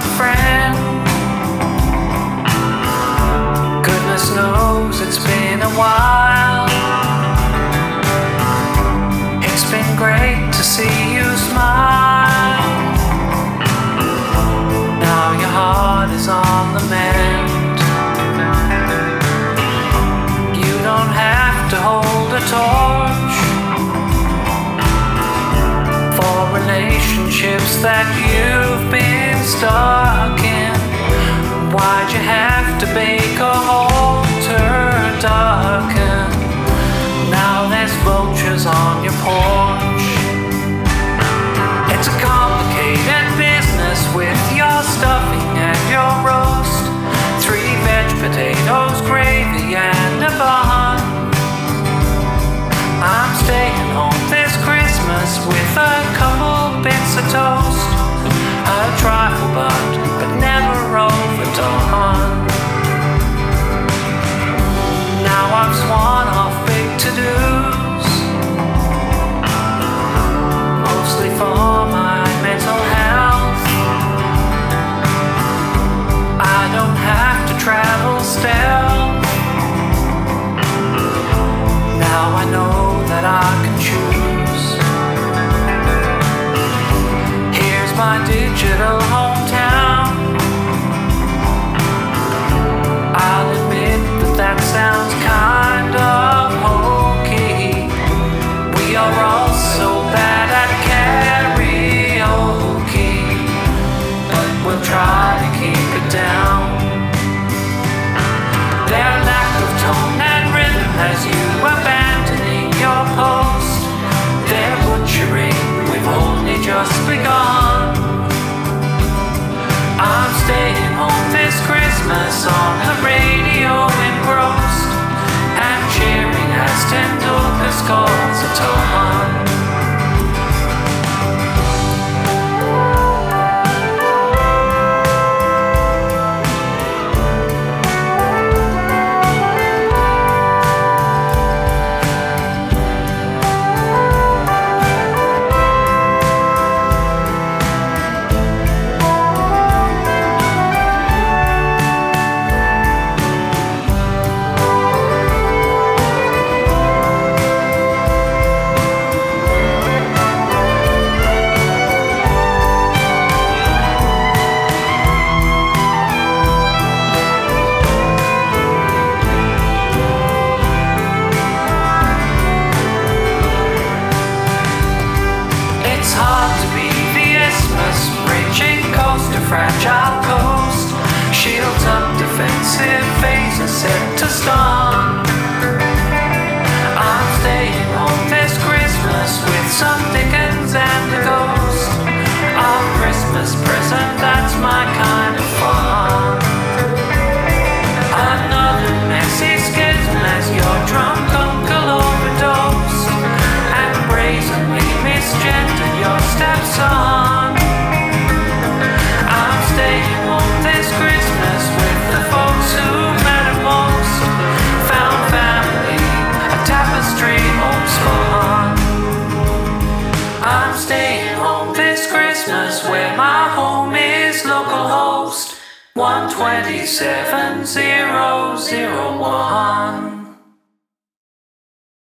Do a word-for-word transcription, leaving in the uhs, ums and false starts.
friend. Goodness knows it's been a while. It's been great to see you smile. Now your heart is on the mend. You don't have to hold a torch for relationships that you've been stuck in. Why'd you have to bake a whole turducken? Now there's vultures on your porch. It's a complicated business with your stuffing and your roast. Three veg potatoes, gravy and a bun. I'm staying home this Christmas with a couple bits of toast. A trifle bud, but never overdone. Now I've sworn off big to-dos, mostly for my mental health. I don't have to travel stealth. Now I know that I can choose. Here's my digital hometown. I'll admit that that sounds kind of hokey. We are all so bad at karaoke, but we'll try to keep it down. Their lack of tone and rhythm has you abandoning your post. Their butchering, we've only just begun. I'm staying home this Christmas on the radio engrossed, and cheering as Tendulkar scores a ton. Fragile coast, shields up, defensive phases set to stun. I'm staying home this Christmas with some Dickens and a ghost. A Christmas present, that's my kind of fun. Another messy schism as your drunk uncle overdosed and brazenly misgendered your stepson. Staying home this Christmas with the folks who matter most. Found family, a tapestry homespun. I'm staying home this Christmas where my home is localhost one two seven zero zero one.